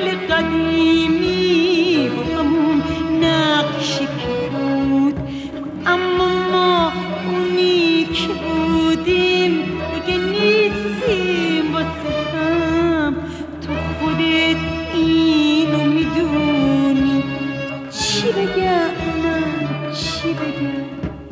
دل قدیمی و همون نقشی که بود، اما ما اونی که بودیم دیگه نیستیم واسه هم. تو خودت اینو میدونی، چی بگم من چی بگم؟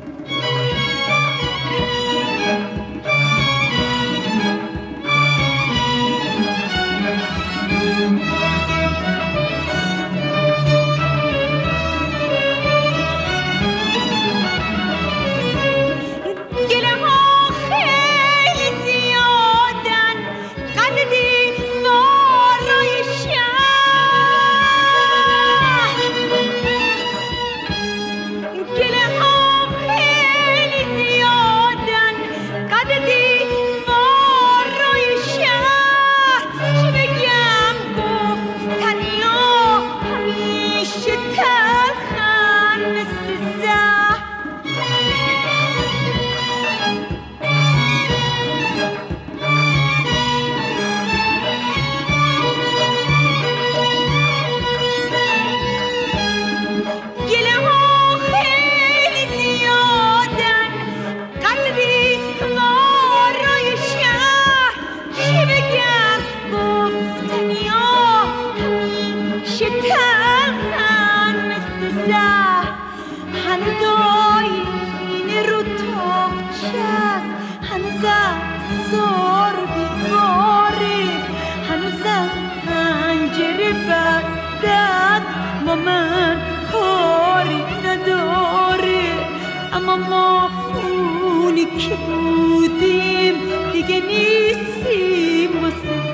هنوزای این رو تاقچست، هنوزم زار دیواره، هنوزم پنجره بستست، با من کاری نداره. اما ما اونی که بودیم دیگه نیستیم واسه